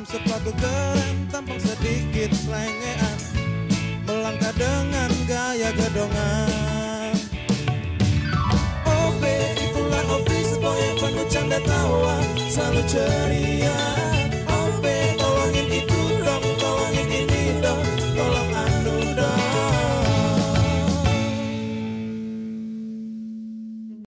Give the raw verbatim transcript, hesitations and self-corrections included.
sepatu keren, tampang sedikit selengean, melangkah dengan gaya gedongan. O B, itulah office boy yang penuh canda tawa, selalu ceria.